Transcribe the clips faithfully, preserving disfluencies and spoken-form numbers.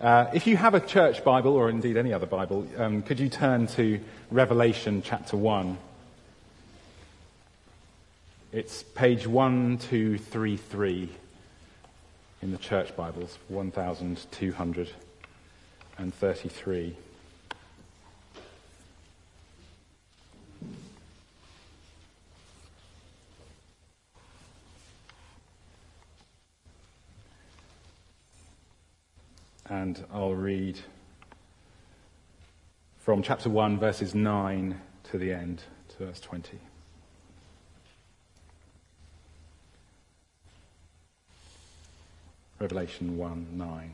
Uh, if you have a church Bible, or indeed any other Bible, um, could you turn to Revelation chapter one? It's page one two three three in the church Bibles, one thousand two hundred thirty-three. And I'll read from chapter one, verses nine to the end, to verse twenty. Revelation one nine.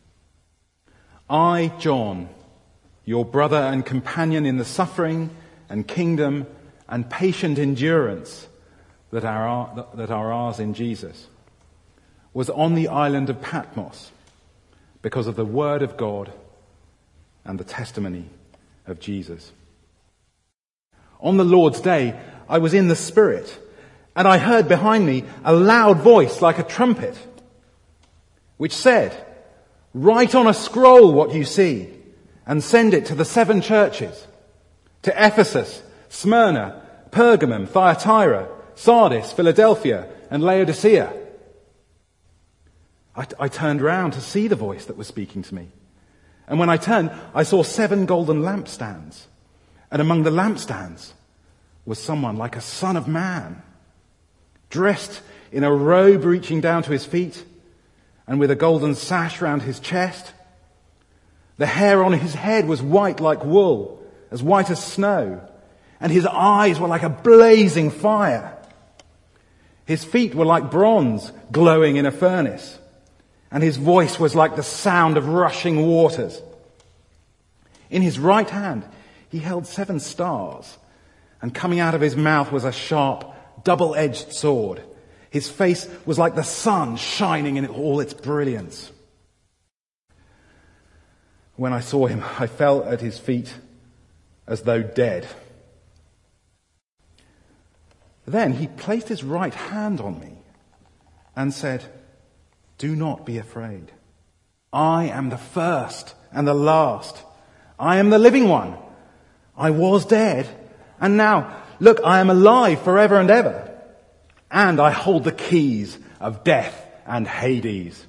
I, John, your brother and companion in the suffering and kingdom and patient endurance that are, that are ours in Jesus, was on the island of Patmos because of the word of God and the testimony of Jesus. On the Lord's day, I was in the Spirit, and I heard behind me a loud voice like a trumpet, which said, "Write on a scroll what you see, and send it to the seven churches, to Ephesus, Smyrna, Pergamum, Thyatira, Sardis, Philadelphia, and Laodicea." I, I turned round to see the voice that was speaking to me. And when I turned, I saw seven golden lampstands. And among the lampstands was someone like a son of man, dressed in a robe reaching down to his feet, and with a golden sash round his chest. The hair on his head was white like wool, as white as snow, and his eyes were like a blazing fire. His feet were like bronze glowing in a furnace, and his voice was like the sound of rushing waters. In his right hand he held seven stars, and coming out of his mouth was a sharp, double-edged sword. His face was like the sun shining in all its brilliance. When I saw him, I fell at his feet as though dead. Then he placed his right hand on me and said, "Do not be afraid. I am the first and the last. I am the living one. I was dead, and now, look, I am alive forever and ever. And I hold the keys of death and Hades.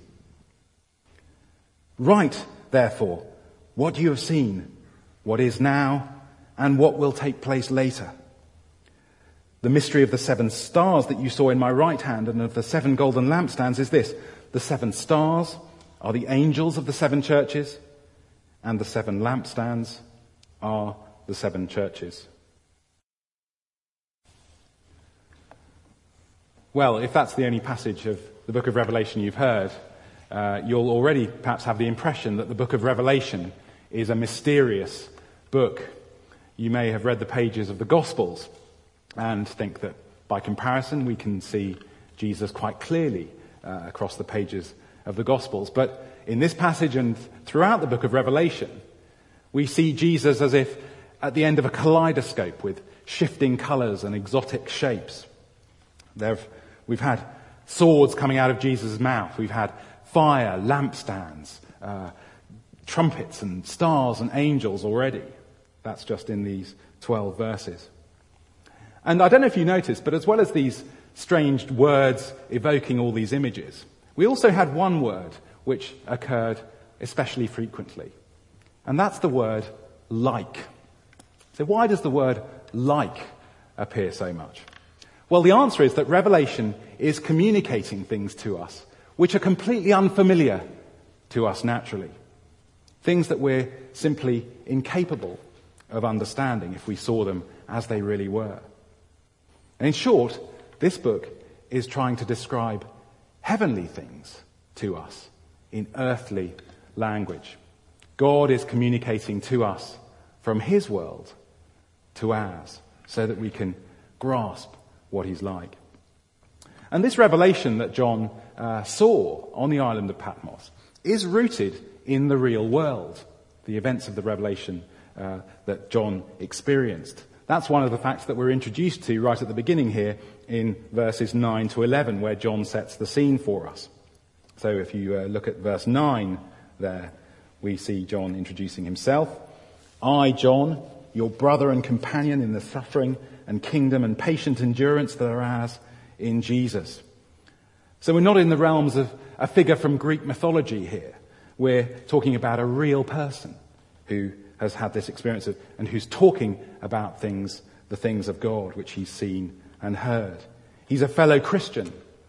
Write, therefore, what you have seen, what is now, and what will take place later. The mystery of the seven stars that you saw in my right hand and of the seven golden lampstands is this: the seven stars are the angels of the seven churches, and the seven lampstands are the seven churches." Well, if that's the only passage of the book of Revelation you've heard, uh, you'll already perhaps have the impression that the book of Revelation is a mysterious book. You may have read the pages of the Gospels and think that by comparison we can see Jesus quite clearly uh, across the pages of the Gospels. But in this passage and throughout the book of Revelation, we see Jesus as if at the end of a kaleidoscope with shifting colours and exotic shapes. There We've had swords coming out of Jesus' mouth. We've had fire, lampstands, uh, trumpets and stars and angels already. That's just in these twelve verses. And I don't know if you noticed, but as well as these strange words evoking all these images, we also had one word which occurred especially frequently. And that's the word like. So why does the word like appear so much? Well, the answer is that Revelation is communicating things to us which are completely unfamiliar to us naturally. Things that we're simply incapable of understanding if we saw them as they really were. And in short, this book is trying to describe heavenly things to us in earthly language. God is communicating to us from his world to ours so that we can grasp what he's like. And this revelation that John uh, saw on the island of Patmos is rooted in the real world, the events of the revelation uh, that John experienced. That's one of the facts that we're introduced to right at the beginning here in verses nine to eleven, where John sets the scene for us. So if you uh, look at verse nine there, we see John introducing himself. I, John, your brother and companion in the suffering and kingdom and patient endurance that are ours in Jesus. So we're not in the realms of a figure from Greek mythology here. We're talking about a real person who has had this experience of, and who's talking about things, the things of God, which he's seen and heard. He's a fellow Christian,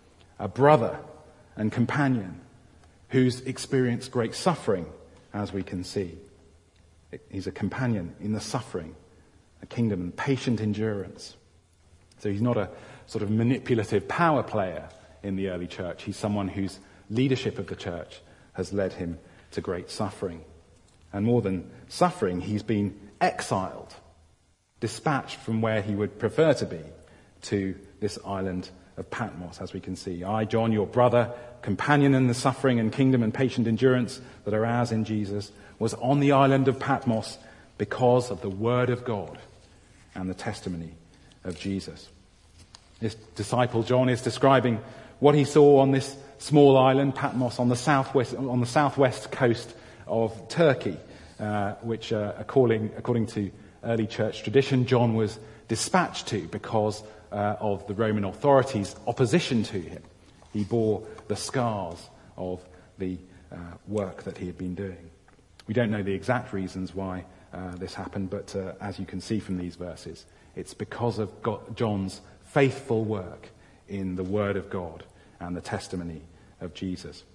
a brother and companion who's experienced great suffering, as we can see. He's a companion in the suffering, a kingdom and patient endurance. So he's not a sort of manipulative power player in the early church. He's someone whose leadership of the church has led him to great suffering. And more than suffering, he's been exiled, dispatched from where he would prefer to be to this island of Patmos, as we can see. I, John, your brother, companion in the suffering and kingdom and patient endurance that are ours in Jesus, was on the island of Patmos because of the word of God and the testimony of Jesus. This disciple John is describing what he saw on this small island, Patmos, on the southwest on the southwest coast of Turkey, uh, which, uh, according according to early church tradition, John was dispatched to because uh, of the Roman authorities' opposition to him. He bore the scars of the uh, work that he had been doing. We don't know the exact reasons why uh, this happened, but uh, as you can see from these verses, it's because of God, John's faithful work in the Word of God and the testimony of Jesus.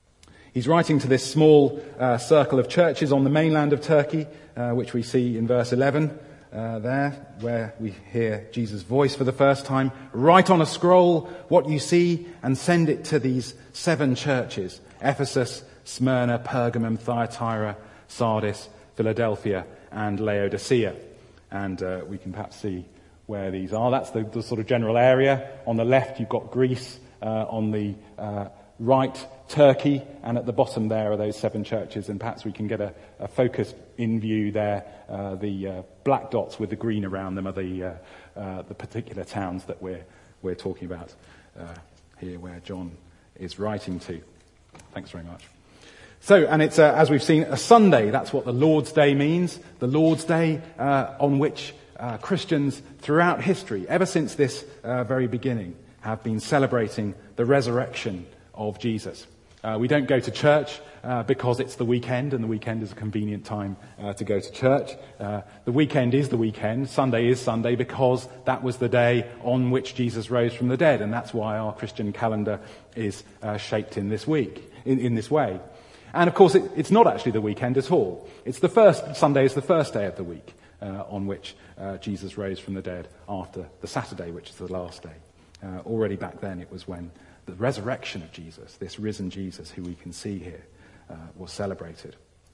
He's writing to this small uh, circle of churches on the mainland of Turkey, uh, which we see in verse eleven uh, there, where we hear Jesus' voice for the first time. Write on a scroll what you see and send it to these seven churches: Ephesus, Smyrna, Pergamum, Thyatira, Sardis, Philadelphia, and Laodicea. And uh, we can perhaps see where these are. That's the, the sort of general area. On the left, you've got Greece. Uh, on the uh, right, Turkey. And at the bottom there are those seven churches. And perhaps we can get a, a focus in view there. Uh, the uh, black dots with the green around them are the uh, uh, the particular towns that we're we're talking about uh, here, where John is writing to. Thanks very much. So, and it's, uh, as we've seen, a Sunday. That's what the Lord's Day means. The Lord's Day uh, on which uh, Christians throughout history, ever since this uh, very beginning, have been celebrating the resurrection of Jesus. Uh, we don't go to church uh, because it's the weekend, and the weekend is a convenient time uh, to go to church. Uh, the weekend is the weekend. Sunday is Sunday because that was the day on which Jesus rose from the dead, and that's why our Christian calendar is uh, shaped in this week, in, in this way. And of course, it, it's not actually the weekend at all. It's the first, Sunday is the first day of the week uh, on which uh, Jesus rose from the dead after the Saturday, which is the last day. Uh, already back then, it was when the resurrection of Jesus, this risen Jesus who we can see here, uh, was celebrated.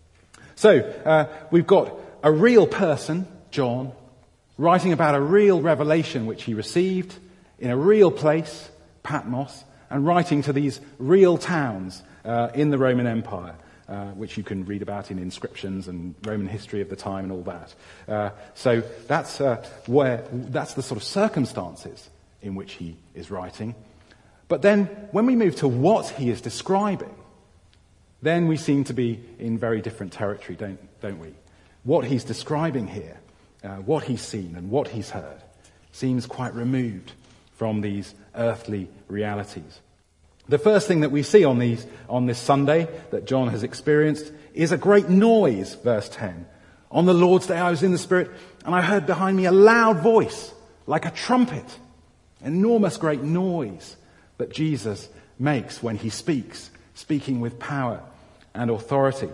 So, uh, we've got a real person, John, writing about a real revelation which he received in a real place, Patmos, and writing to these real towns Uh, in the Roman Empire, uh, which you can read about in inscriptions and Roman history of the time and all that. Uh, so that's uh, where that's the sort of circumstances in which he is writing. But then, when we move to what he is describing, then we seem to be in very different territory, don't don't we? What he's describing here, uh, what he's seen and what he's heard, seems quite removed from these earthly realities. The first thing that we see on these on this Sunday that John has experienced is a great noise, verse ten. On the Lord's Day I was in the Spirit, and I heard behind me a loud voice, like a trumpet. Enormous great noise that Jesus makes when he speaks, speaking with power and authority.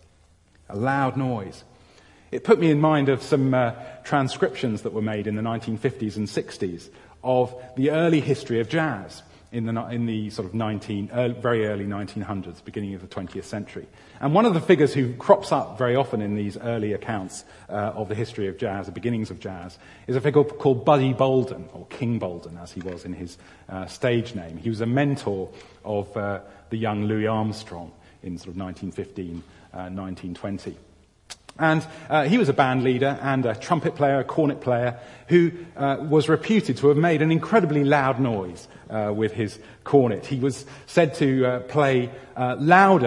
A loud noise. It put me in mind of some uh, transcriptions that were made in the nineteen fifties and sixties of the early history of jazz. In the in the sort of nineteen uh, very early nineteen hundreds, beginning of the twentieth century, and one of the figures who crops up very often in these early accounts uh, of the history of jazz, the beginnings of jazz, is a figure called Buddy Bolden, or King Bolden, as he was in his uh, stage name. He was a mentor of uh, the young Louis Armstrong in sort of nineteen fifteen, uh, nineteen twenty. And uh, he was a band leader and a trumpet player, a cornet player, who uh, was reputed to have made an incredibly loud noise uh, with his cornet. He was said to uh, play uh, louder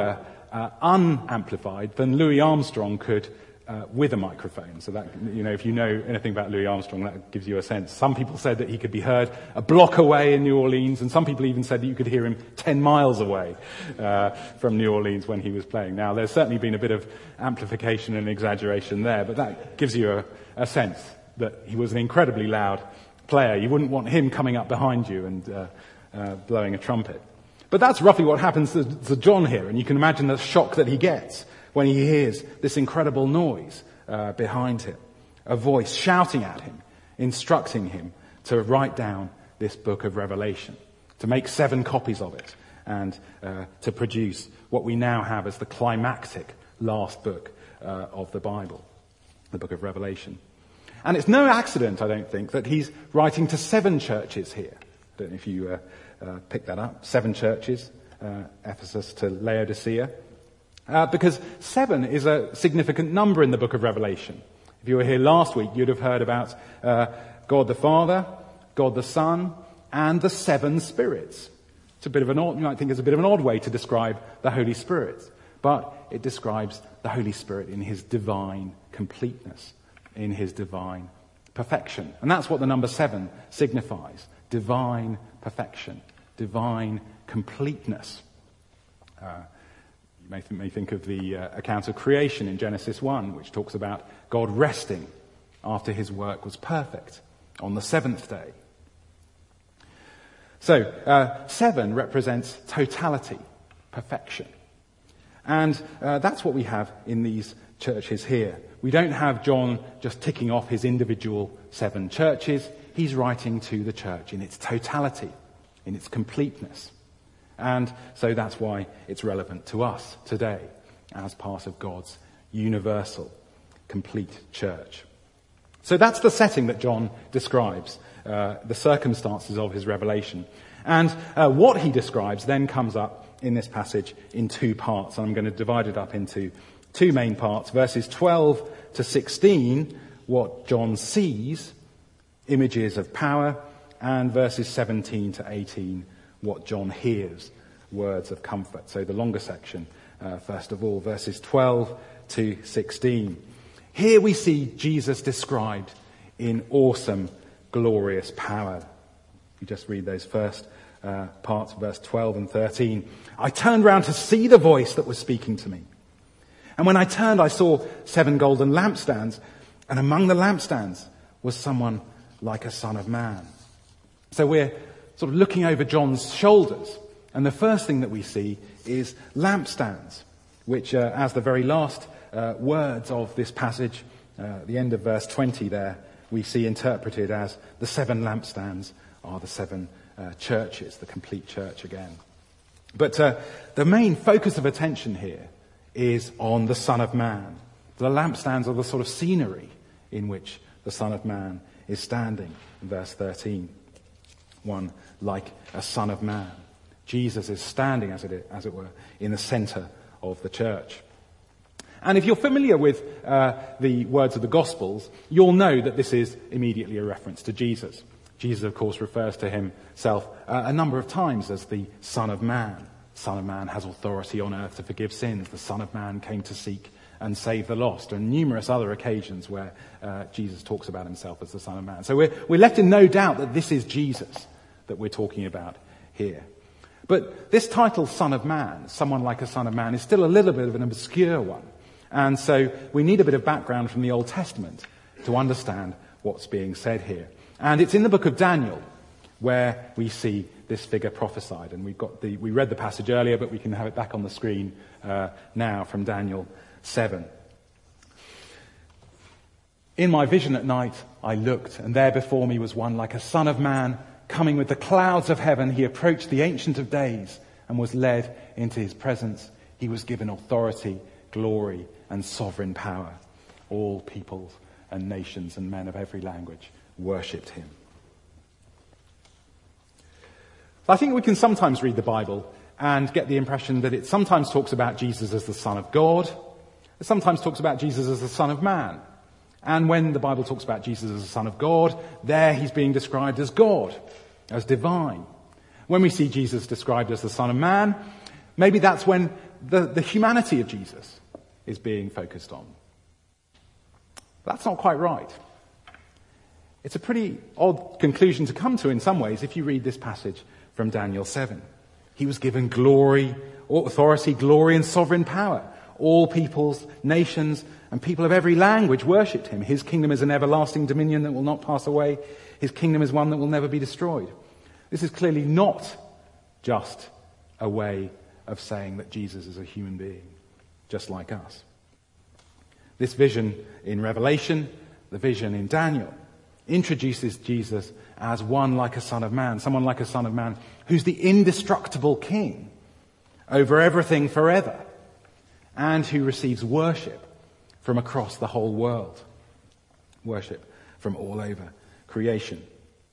uh, unamplified than Louis Armstrong could uh, with a microphone. So that, you know, if you know anything about Louis Armstrong, that gives you a sense. Some people said that he could be heard a block away in New Orleans, and some people even said that you could hear him ten miles away uh, from New Orleans when he was playing. Now, there's certainly been a bit of amplification and exaggeration there, but that gives you a, a sense that he was an incredibly loud player. You wouldn't want him coming up behind you and uh, uh, blowing a trumpet. But that's roughly what happens to, to John here, and you can imagine the shock that he gets when he hears this incredible noise uh, behind him, a voice shouting at him, instructing him to write down this book of Revelation, to make seven copies of it, and uh, to produce what we now have as the climactic last book uh, of the Bible, the book of Revelation. And it's no accident, I don't think, that he's writing to seven churches here. I don't know if you uh, uh, picked that up. Seven churches, uh, Ephesus to Laodicea. Uh, because seven is a significant number in the book of Revelation. If you were here last week, you'd have heard about uh, God the Father, God the Son, and the seven spirits. It's a bit of an odd, you might think it's a bit of an odd way to describe the Holy Spirit, but it describes the Holy Spirit in his divine completeness, in his divine perfection. And that's what the number seven signifies. Divine perfection, divine completeness. Uh, you may, th- may think of the uh, account of creation in Genesis one, which talks about God resting after his work was perfect on the seventh day. So, uh, seven represents totality, perfection. And uh, that's what we have in these churches here. We don't have John just ticking off his individual seven churches. He's writing to the church in its totality, in its completeness. And so that's why it's relevant to us today as part of God's universal, complete church. So that's the setting that John describes, uh, the circumstances of his revelation. And uh, what he describes then comes up in this passage in two parts. And I'm going to divide it up into two main parts. Verses twelve to sixteen, what John sees, images of power, and verses seventeen to eighteen, what John hears, words of comfort. So the longer section, uh, first of all, verses twelve to sixteen. Here we see Jesus described in awesome, glorious power. You just read those first uh, parts, verse twelve and thirteen. I turned round to see the voice that was speaking to me. And when I turned, I saw seven golden lampstands, and among the lampstands was someone like a son of man. So we're sort of looking over John's shoulders, and the first thing that we see is lampstands, which, uh, as the very last uh, words of this passage, uh, the end of verse twenty there, we see interpreted as the seven lampstands are the seven uh, churches, the complete church again. But uh, the main focus of attention here is on the Son of Man. The lampstands are the sort of scenery in which the Son of Man is standing, in verse thirteen. One like a Son of Man. Jesus is standing, as it, as it were, in the center of the church. And if you're familiar with uh, the words of the Gospels, you'll know that this is immediately a reference to Jesus. Jesus, of course, refers to himself uh, a number of times as the Son of Man. Son of Man has authority on earth to forgive sins. The Son of Man came to seek and save the lost, and numerous other occasions where uh, Jesus talks about himself as the Son of Man. So we're, we're left in no doubt that this is Jesus that we're talking about here. But this title, Son of Man, someone like a Son of Man, is still a little bit of an obscure one. And so we need a bit of background from the Old Testament to understand what's being said here. And it's in the book of Daniel where we see this figure prophesied. And we've got the, we read the passage earlier, but we can have it back on the screen uh, now from Daniel seven. In my vision at night, I looked, and there before me was one like a son of man, coming with the clouds of heaven. He approached the Ancient of Days and was led into his presence. He was given authority, glory, and sovereign power. All peoples and nations and men of every language worshipped him. I think we can sometimes read the Bible and get the impression that it sometimes talks about Jesus as the Son of God. It sometimes talks about Jesus as the Son of Man. And when the Bible talks about Jesus as the Son of God, there he's being described as God, as divine. When we see Jesus described as the Son of Man, maybe that's when the, the humanity of Jesus is being focused on. But that's not quite right. It's a pretty odd conclusion to come to in some ways if you read this passage from Daniel seven. He was given glory, authority, glory and sovereign power. All peoples, nations, and people of every language worshipped him. His kingdom is an everlasting dominion that will not pass away. His kingdom is one that will never be destroyed. This is clearly not just a way of saying that Jesus is a human being, just like us. This vision in Revelation, the vision in Daniel, introduces Jesus as one like a son of man, someone like a son of man who's the indestructible king over everything forever and who receives worship from across the whole world. Worship from all over creation.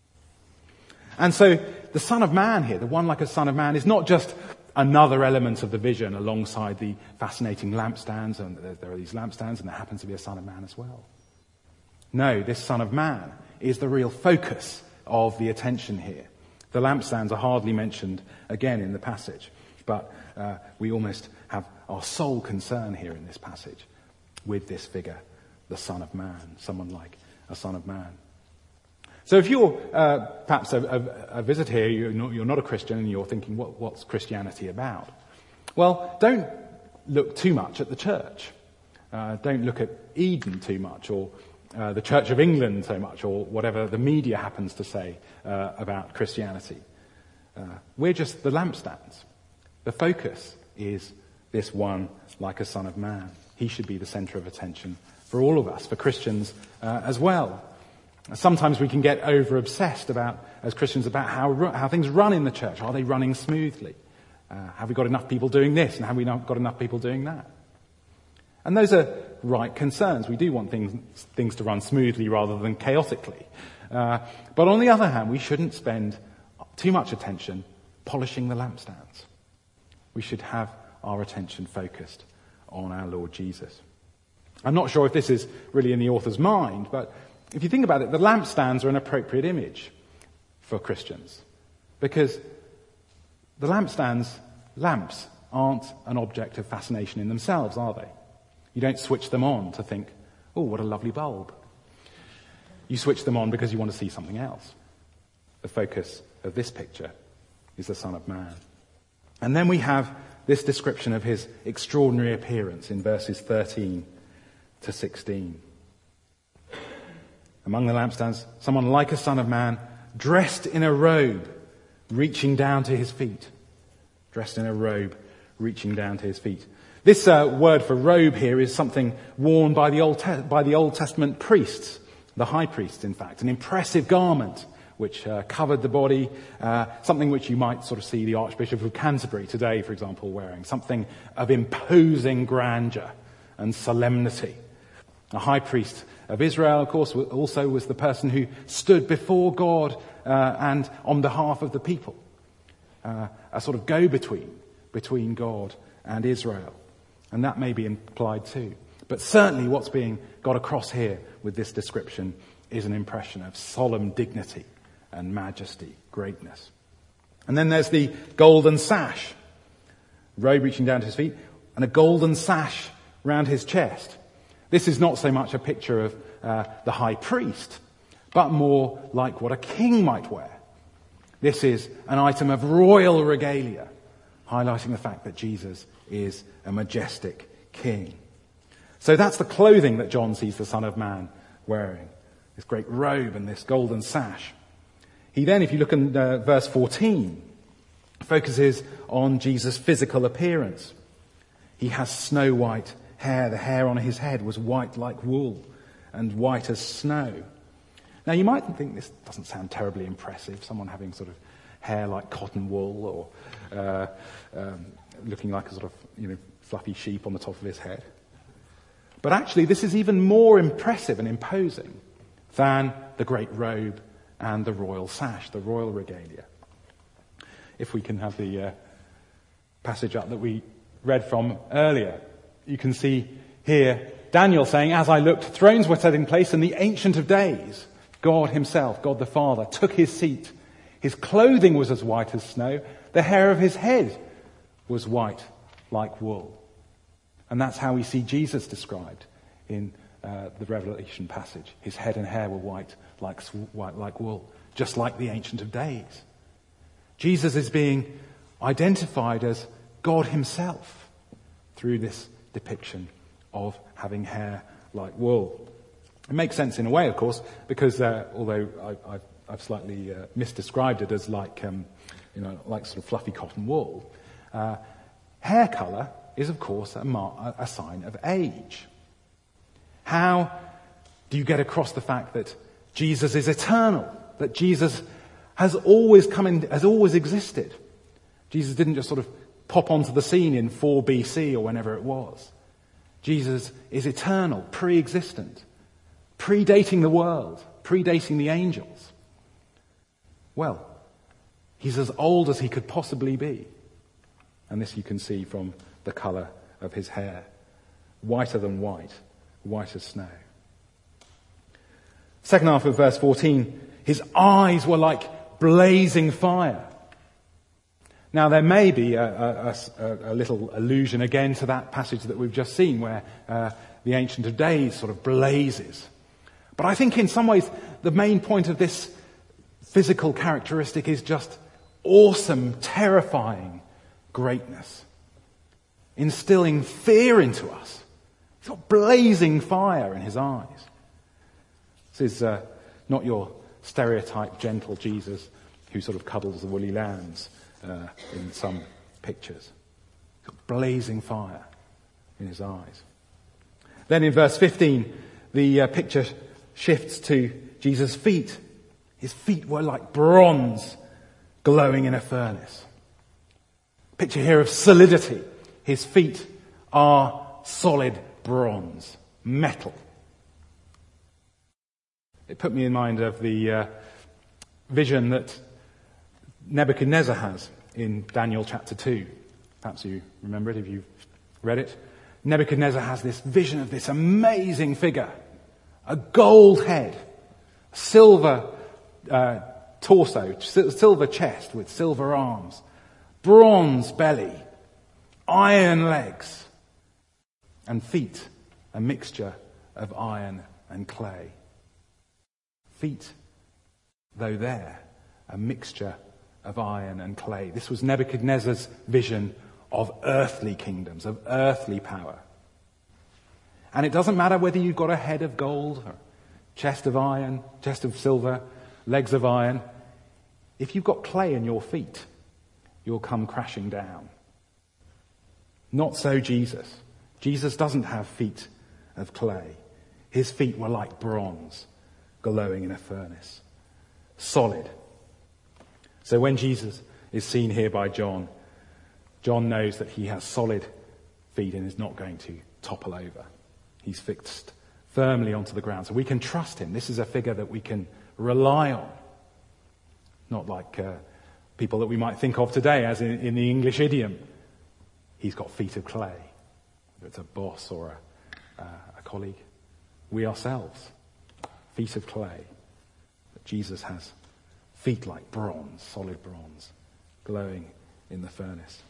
And so the Son of Man here, the one like a son of man, is not just another element of the vision alongside the fascinating lampstands, and there are these lampstands and there happens to be a Son of Man as well. No, this Son of Man is the real focus of the attention here. The lampstands are hardly mentioned again in the passage, but uh, we almost have our sole concern here in this passage with this figure, the Son of Man, someone like a Son of Man. So if you're uh, perhaps a, a, a visitor here, you're not, you're not a Christian and you're thinking, what, what's Christianity about? Well, don't look too much at the church. Uh, don't look at Eden too much, or uh, the Church of England so much, or whatever the media happens to say uh, about Christianity. Uh, we're just the lampstands. The focus is this one like a Son of Man. He should be the centre of attention for all of us, for Christians uh, as well. Sometimes we can get over-obsessed about, as Christians, about how how things run in the church. Are they running smoothly? Uh, have we got enough people doing this, and have we not got enough people doing that? And those are right concerns. We do want things things to run smoothly rather than chaotically. Uh, but on the other hand, we shouldn't spend too much attention polishing the lampstands. We should have our attention focused on our Lord Jesus. I'm not sure if this is really in the author's mind, but if you think about it, the lampstands are an appropriate image for Christians, because the lampstands, lamps, aren't an object of fascination in themselves, are they? You don't switch them on to think, oh, what a lovely bulb. You switch them on because you want to see something else. The focus of this picture is the Son of Man. And then we have this description of his extraordinary appearance in verses thirteen to sixteen. Among the lampstands, someone like a son of man, dressed in a robe, reaching down to his feet. Dressed in a robe, reaching down to his feet. This uh, word for robe here is something worn by the Old Te- by the Old Testament priests, the high priests, in fact, an impressive garment which uh, covered the body, uh, something which you might sort of see the Archbishop of Canterbury today, for example, wearing, something of imposing grandeur and solemnity. A high priest of Israel, of course, also was the person who stood before God uh, and on behalf of the people. Uh, a sort of go-between between God and Israel. And that may be implied too. But certainly what's being got across here with this description is an impression of solemn dignity and majesty, greatness. And then there's the golden sash, robe reaching down to his feet, and a golden sash round his chest. This is not so much a picture of uh, the high priest, but more like what a king might wear. This is an item of royal regalia, highlighting the fact that Jesus is a majestic king. So that's the clothing that John sees the Son of Man wearing, this great robe and this golden sash. He then, if you look in uh, verse fourteen, focuses on Jesus' physical appearance. He has snow white hair. The hair on his head was white like wool and white as snow. Now you might think this doesn't sound terribly impressive, someone having sort of hair like cotton wool or uh, um, looking like a sort of, you know, fluffy sheep on the top of his head. But actually this is even more impressive and imposing than the great robe and the royal sash, the royal regalia. If we can have the uh, passage up that we read from earlier, you can see here Daniel saying, as I looked, thrones were set in place, and the Ancient of Days, God himself, God the Father, took his seat. His clothing was as white as snow. The hair of his head was white like wool. And that's how we see Jesus described in uh, the Revelation passage. His head and hair were white like, white like wool, just like the Ancient of Days. Jesus is being identified as God himself through this depiction of having hair like wool. It makes sense in a way, of course, because uh, although I, I've, I've slightly uh, misdescribed it as like, um, you know, like sort of fluffy cotton wool, uh, hair colour is, of course, a, mar- a sign of age. How do you get across the fact that Jesus is eternal, that Jesus has always come in, has always existed? Jesus didn't just sort of pop onto the scene in four B C or whenever it was. Jesus is eternal, pre-existent, predating the world, predating the angels. Well, he's as old as he could possibly be. And this you can see from the colour of his hair. Whiter than white, white as snow. Second half of verse fourteen, his eyes were like blazing fire. Now there may be a, a, a, a little allusion again to that passage that we've just seen where uh, the Ancient of Days sort of blazes. But I think in some ways the main point of this physical characteristic is just awesome, terrifying greatness. Instilling fear into us. He's got blazing fire in his eyes. This is uh, not your stereotype gentle Jesus who sort of cuddles the woolly lambs uh, in some pictures. He's got blazing fire in his eyes. Then in verse fifteen, the uh, picture shifts to Jesus' feet. His feet were like bronze glowing in a furnace. Picture here of solidity. His feet are solid bronze, metal. It put me in mind of the uh, vision that Nebuchadnezzar has in Daniel chapter two. Perhaps you remember it if you've read it. Nebuchadnezzar has this vision of this amazing figure. A gold head, silver uh, torso, silver chest with silver arms, bronze belly, iron legs, and feet, a mixture of iron and clay. Feet, though there, a mixture of iron and clay. This was Nebuchadnezzar's vision of earthly kingdoms, of earthly power. And it doesn't matter whether you've got a head of gold, or chest of iron, chest of silver, legs of iron. If you've got clay in your feet, you'll come crashing down. Not so Jesus. Jesus doesn't have feet of clay. His feet were like bronze, glowing in a furnace. Solid. So when Jesus is seen here by John, John knows that he has solid feet and is not going to topple over. He's fixed firmly onto the ground. So we can trust him. This is a figure that we can rely on. Not like uh, people that we might think of today as in, in the English idiom. He's got feet of clay. Whether it's a boss or a, uh, a colleague. We ourselves, feet of clay. But Jesus has feet like bronze, solid bronze, glowing in the furnace.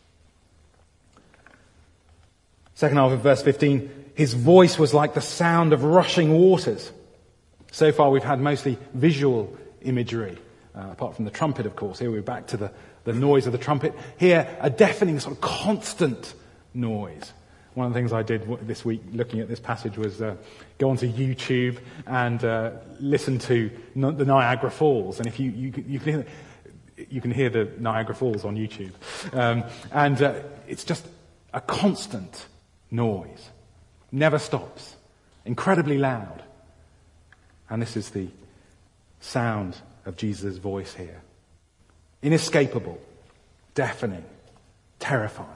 Second half of verse fifteen, his voice was like the sound of rushing waters. So far we've had mostly visual imagery, uh, apart from the trumpet, of course. Here we're back to the, the noise of the trumpet. Here, a deafening, sort of constant noise. One of the things I did this week looking at this passage was uh, go onto YouTube and uh, listen to the Niagara Falls. And if you, you, you can hear, you can hear the Niagara Falls on YouTube. Um, and uh, it's just a constant noise. Never stops. Incredibly loud. And this is the sound of Jesus' voice here. Inescapable, deafening, terrifying.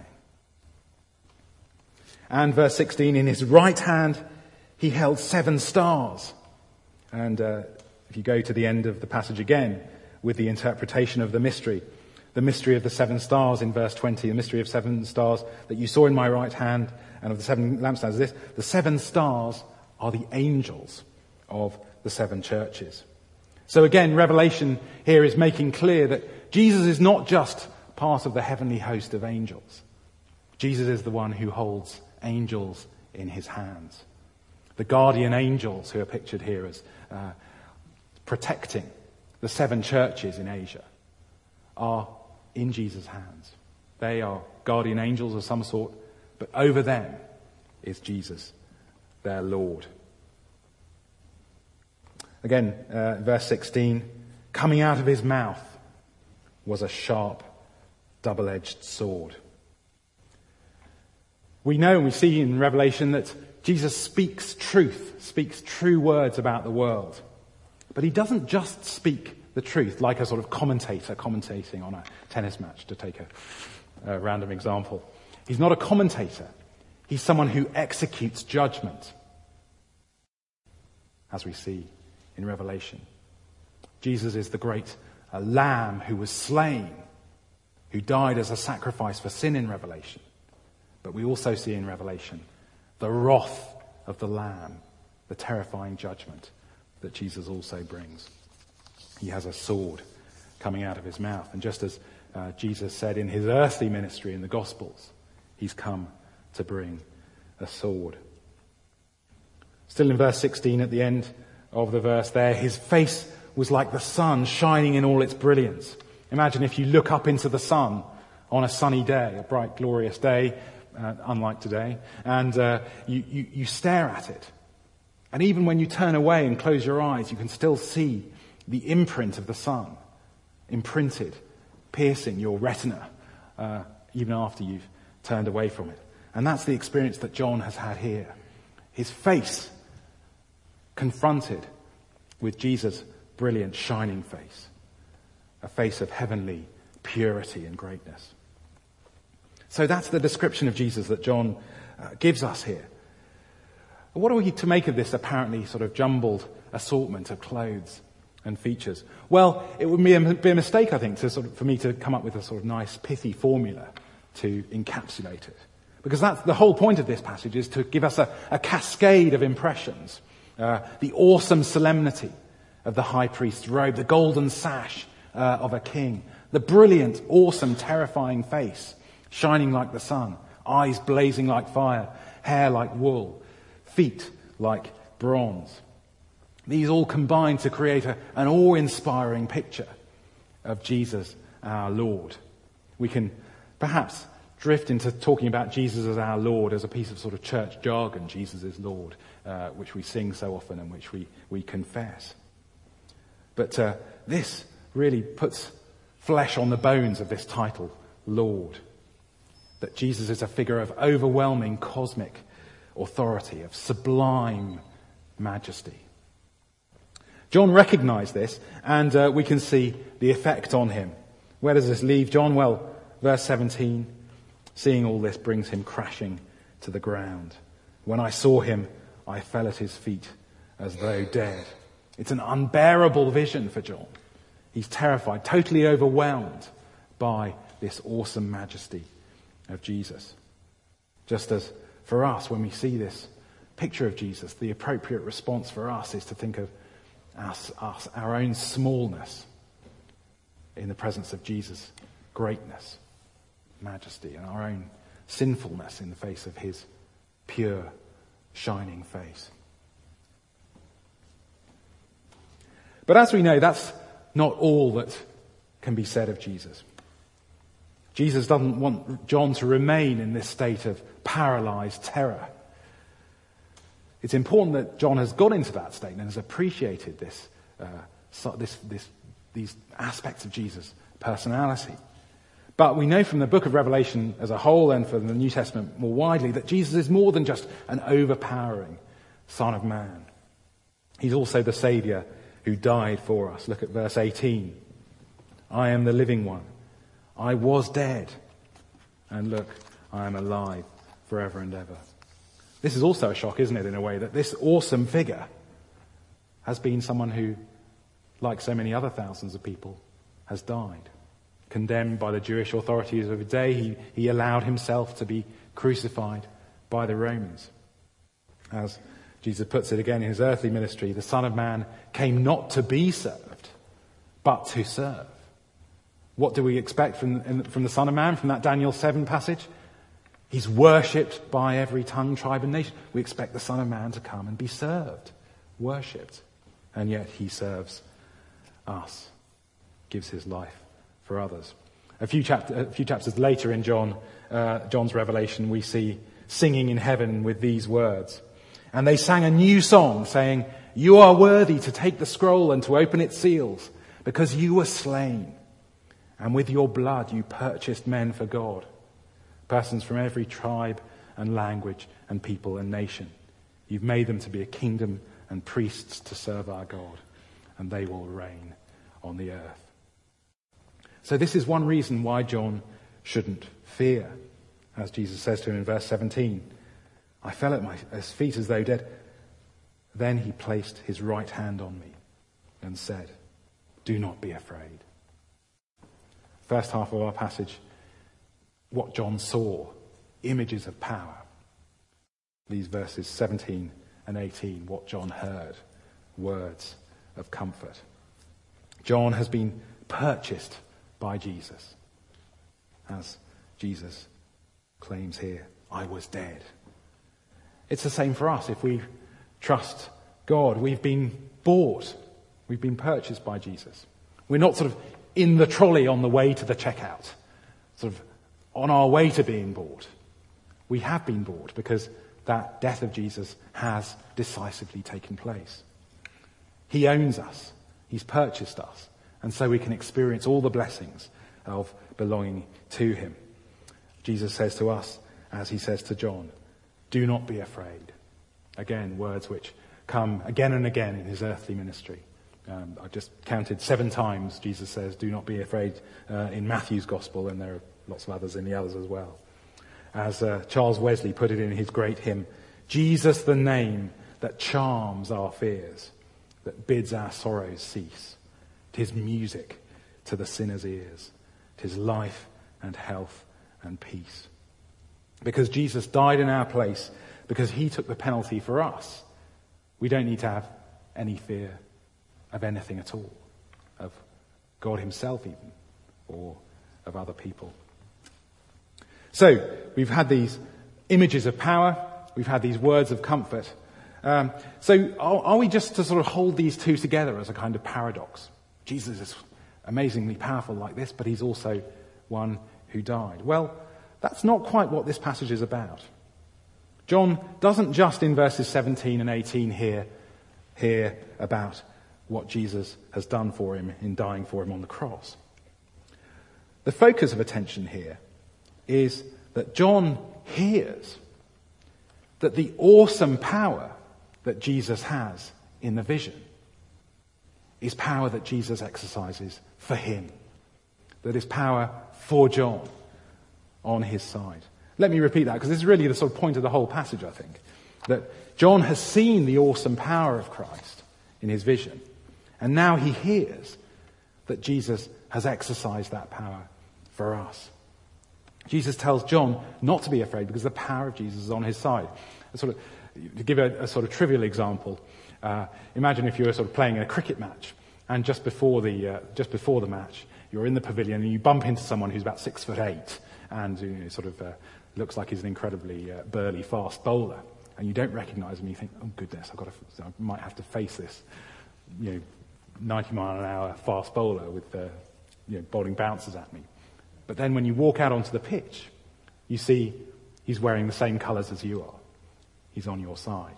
And verse sixteen, in his right hand he held seven stars. And uh, if you go to the end of the passage again with the interpretation of the mystery, the mystery of the seven stars in verse twenty, the mystery of seven stars that you saw in my right hand and of the seven lampstands, this, the seven stars are the angels of the seven churches. So again, Revelation here is making clear that Jesus is not just part of the heavenly host of angels. Jesus is the one who holds angels in his hands. The guardian angels who are pictured here as uh, protecting the seven churches in Asia are in Jesus' hands. They are guardian angels of some sort, but over them is Jesus, their Lord. Again, uh, verse sixteen, coming out of his mouth was a sharp, double-edged sword. We know and we see in Revelation that Jesus speaks truth, speaks true words about the world. But he doesn't just speak the truth like a sort of commentator commentating on a tennis match, to take a, a random example. He's not a commentator. He's someone who executes judgment, as we see in Revelation. Jesus is the great uh, lamb who was slain, who died as a sacrifice for sin in Revelation. But we also see in Revelation the wrath of the Lamb, the terrifying judgment that Jesus also brings. He has a sword coming out of his mouth. And just as uh, Jesus said in his earthly ministry in the Gospels, he's come to bring a sword. Still in verse sixteen, at the end of the verse there, his face was like the sun shining in all its brilliance. Imagine if you look up into the sun on a sunny day, a bright, glorious day, Uh, unlike today, and uh, you, you, you stare at it. And even when you turn away and close your eyes, you can still see the imprint of the sun imprinted, piercing your retina, uh, even after you've turned away from it. And that's the experience that John has had here. His face confronted with Jesus' brilliant, shining face, a face of heavenly purity and greatness. So that's the description of Jesus that John uh, gives us here. What are we to make of this apparently sort of jumbled assortment of clothes and features? Well, it would be a, be a mistake, I think, to sort of, for me to come up with a sort of nice, pithy formula to encapsulate it. Because that's the whole point of this passage, is to give us a, a cascade of impressions. Uh, the awesome solemnity of the high priest's robe, the golden sash uh, of a king, the brilliant, awesome, terrifying face, shining like the sun, eyes blazing like fire, hair like wool, feet like bronze. These all combine to create a, an awe-inspiring picture of Jesus, our Lord. We can perhaps drift into talking about Jesus as our Lord as a piece of sort of church jargon, Jesus is Lord, uh, which we sing so often and which we, we confess. But uh, this really puts flesh on the bones of this title, Lord. That Jesus is a figure of overwhelming cosmic authority, of sublime majesty. John recognized this, and uh, we can see the effect on him. Where does this leave John? Well, verse seventeen, seeing all this brings him crashing to the ground. When I saw him, I fell at his feet as though dead. It's an unbearable vision for John. He's terrified, totally overwhelmed by this awesome majesty of Jesus. Just as for us, when we see this picture of Jesus, the appropriate response for us is to think of us, us, our own smallness in the presence of Jesus' greatness, majesty, and our own sinfulness in the face of his pure, shining face. But as we know, that's not all that can be said of Jesus. Jesus doesn't want John to remain in this state of paralyzed terror. It's important that John has got into that state and has appreciated this, uh, so this, this, these aspects of Jesus' personality. But we know from the book of Revelation as a whole and from the New Testament more widely that Jesus is more than just an overpowering Son of Man. He's also the Saviour who died for us. Look at verse eighteen. I am the living one. I was dead, and look, I am alive forever and ever. This is also a shock, isn't it, in a way, that this awesome figure has been someone who, like so many other thousands of people, has died. Condemned by the Jewish authorities of the day, he, he allowed himself to be crucified by the Romans. As Jesus puts it again in his earthly ministry, the Son of Man came not to be served, but to serve. What do we expect from, from the Son of Man, from that Daniel seven passage? He's worshipped by every tongue, tribe and nation. We expect the Son of Man to come and be served, worshipped. And yet he serves us, gives his life for others. A few, chapter, a few chapters later in John, uh, John's Revelation, we see singing in heaven with these words. And they sang a new song saying, "You are worthy to take the scroll and to open its seals, because you were slain. And with your blood you purchased men for God, persons from every tribe and language and people and nation. You've made them to be a kingdom and priests to serve our God, and they will reign on the earth." So this is one reason why John shouldn't fear. As Jesus says to him in verse seventeen, "I fell at my his feet as though dead. Then he placed his right hand on me and said, 'Do not be afraid.'" First half of our passage, what John saw, images of power. These verses seventeen and eighteen, what John heard, words of comfort. John has been purchased by Jesus. As Jesus claims here, "I was dead." It's the same for us. If we trust God, we've been bought. We've been purchased by Jesus. We're not sort of in the trolley on the way to the checkout, sort of on our way to being bought. We have been bought because that death of Jesus has decisively taken place. He owns us. He's purchased us. And so we can experience all the blessings of belonging to him. Jesus says to us, as he says to John, "Do not be afraid." Again, words which come again and again in his earthly ministry. Um, I just counted seven times Jesus says, "Do not be afraid," uh, in Matthew's gospel, and there are lots of others in the others as well. As uh, Charles Wesley put it in his great hymn, "Jesus the name that charms our fears, that bids our sorrows cease. 'Tis music to the sinner's ears. 'Tis life and health and peace." Because Jesus died in our place, because he took the penalty for us, we don't need to have any fear of anything at all, of God himself even, or of other people. So, we've had these images of power, we've had these words of comfort. Um, so, are, are we just to sort of hold these two together as a kind of paradox? Jesus is amazingly powerful like this, but he's also one who died. Well, that's not quite what this passage is about. John doesn't just in verses seventeen and eighteen hear, hear about what Jesus has done for him in dying for him on the cross. The focus of attention here is that John hears that the awesome power that Jesus has in the vision is power that Jesus exercises for him. That is power for John on his side. Let me repeat that, because this is really the sort of point of the whole passage, I think. That John has seen the awesome power of Christ in his vision. And now he hears that Jesus has exercised that power for us. Jesus tells John not to be afraid because the power of Jesus is on his side. A sort of, to give a, a sort of trivial example, uh, imagine if you were sort of playing in a cricket match, and just before the uh, just before the match, you're in the pavilion and you bump into someone who's about six foot eight, and you know, sort of uh, looks like he's an incredibly uh, burly, fast bowler, and you don't recognise him. You think, "Oh goodness, I've got to, I might have to face this, you know, ninety mile an hour fast bowler with uh, you know, bowling bouncers at me." But then when you walk out onto the pitch, you see he's wearing the same colours as you are. He's on your side.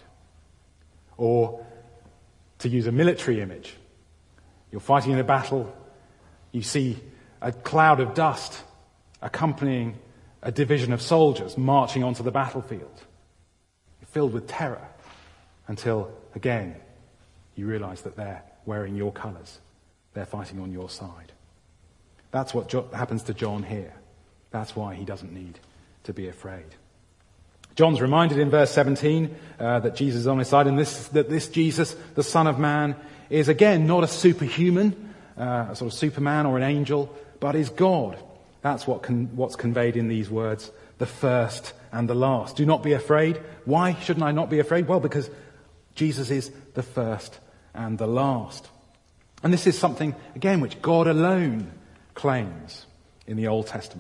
Or, to use a military image, you're fighting in a battle, you see a cloud of dust accompanying a division of soldiers marching onto the battlefield. You're filled with terror until, again, you realise that they're wearing your colours. They're fighting on your side. That's what jo- happens to John here. That's why he doesn't need to be afraid. John's reminded in verse seventeen uh, that Jesus is on his side, and this, that this Jesus, the Son of Man, is again not a superhuman, uh, a sort of Superman or an angel, but is God. That's what con- what's conveyed in these words, the first and the last. Do not be afraid. Why shouldn't I not be afraid? Well, because Jesus is the first and the last. And this is something, again, which God alone claims in the Old Testament,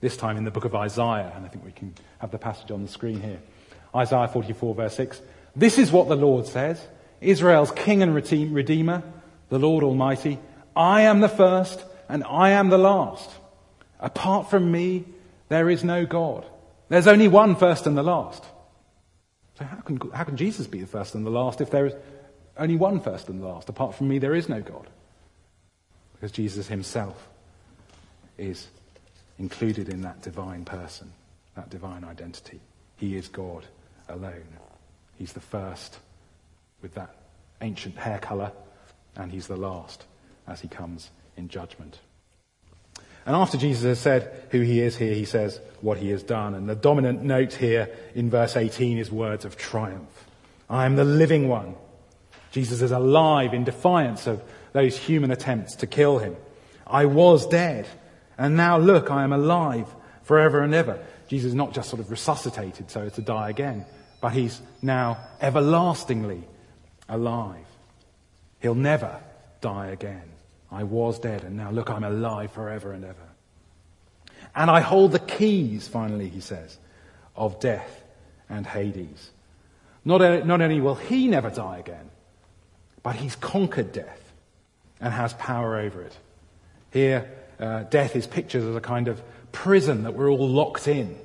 this time in the book of Isaiah, and I think we can have the passage on the screen here. Isaiah forty-four, verse six. This is what the Lord says, Israel's King and Redeemer, the Lord Almighty. I am the first and I am the last. Apart from me, there is no God. There's only one first and the last. So how can, how can Jesus be the first and the last if there is only one first and the last? Apart from me, there is no God. Because Jesus himself is included in that divine person, that divine identity. He is God alone. He's the first with that ancient hair colour, and he's the last as he comes in judgment. And after Jesus has said who he is here, he says what he has done. And the dominant note here in verse eighteen is words of triumph. I am the living one. Jesus is alive in defiance of those human attempts to kill him. I was dead, and now look, I am alive forever and ever. Jesus is not just sort of resuscitated so as to die again, but he's now everlastingly alive. He'll never die again. I was dead, and now look, I'm alive forever and ever. And I hold the keys, finally, he says, of death and Hades. Not, not only will he never die again, but he's conquered death and has power over it. Here, uh, death is pictured as a kind of prison that we're all locked in.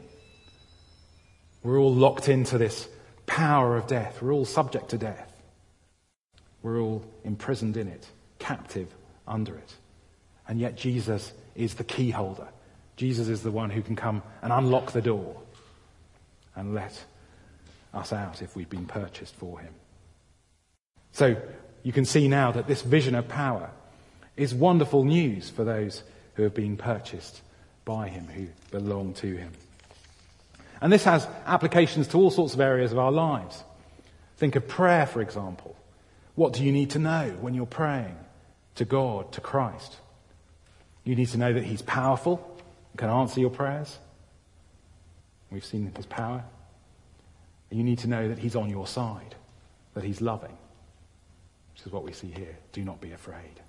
We're all locked into this power of death. We're all subject to death. We're all imprisoned in it, captive under it. And yet Jesus is the key holder. Jesus is the one who can come and unlock the door and let us out if we've been purchased for him. So you can see now that this vision of power is wonderful news for those who have been purchased by him, who belong to him. And this has applications to all sorts of areas of our lives. Think of prayer, for example. What do you need to know when you're praying to God, to Christ? You need to know that he's powerful and can answer your prayers. We've seen his power. And you need to know that he's on your side, that he's loving, which is what we see here. Do not be afraid.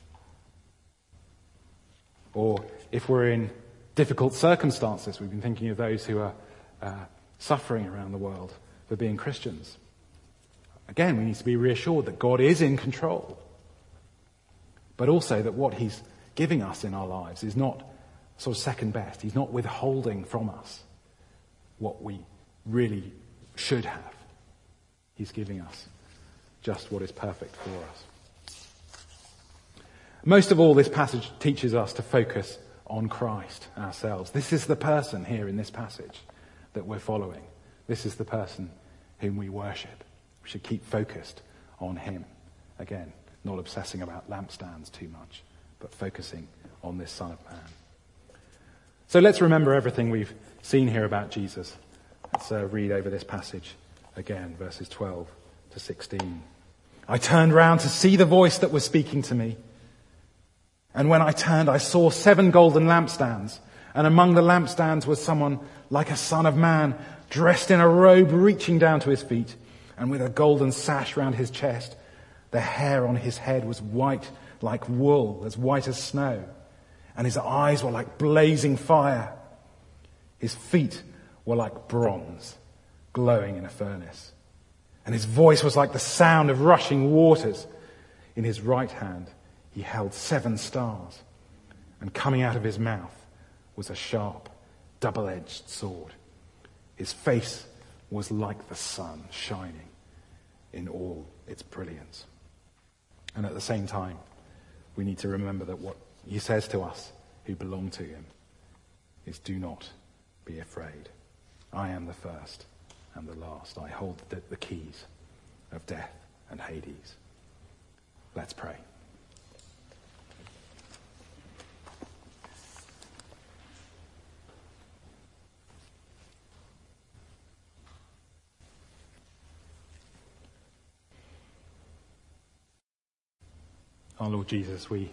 Or if we're in difficult circumstances, we've been thinking of those who are uh, suffering around the world for being Christians. Again, we need to be reassured that God is in control, but also that what he's giving us in our lives is not sort of second best. He's not withholding from us what we really should have. He's giving us just what is perfect for us. Most of all, this passage teaches us to focus on Christ ourselves. This is the person here in this passage that we're following. This is the person whom we worship. We should keep focused on him. Again, not obsessing about lampstands too much, but focusing on this Son of Man. So let's remember everything we've seen here about Jesus. Let's uh, read over this passage again, verses twelve to sixteen. I turned round to see the voice that was speaking to me. And when I turned, I saw seven golden lampstands. And among the lampstands was someone like a son of man, dressed in a robe reaching down to his feet, and with a golden sash round his chest. The hair on his head was white like wool, as white as snow. And his eyes were like blazing fire. His feet were like bronze, glowing in a furnace. And his voice was like the sound of rushing waters. In his right hand he held seven stars. And coming out of his mouth was a sharp, double-edged sword. His face was like the sun shining in all its brilliance. And at the same time, we need to remember that what he says to us who belong to him is, do not be afraid. I am the first and the last. I hold the, the keys of death and Hades. Let's pray. Our Lord Jesus, we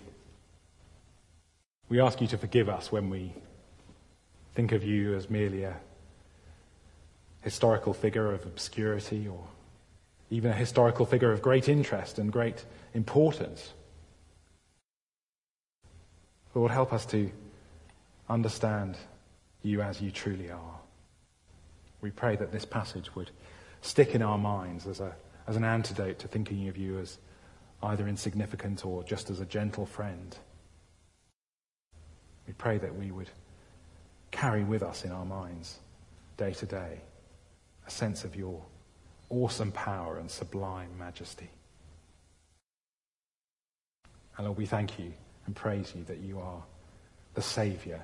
we ask you to forgive us when we think of you as merely a historical figure of obscurity, or even a historical figure of great interest and great importance. Lord, help us to understand you as you truly are. We pray that this passage would stick in our minds as a as an antidote to thinking of you as either insignificant or just as a gentle friend. We pray that we would carry with us in our minds, day to day, a sense of your awesome power and sublime majesty. And Lord, we thank you and praise you that you are the Saviour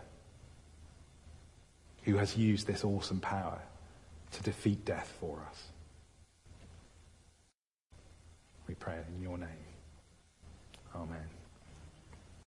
who has used this awesome power to defeat death for us. We pray in your name. Amen.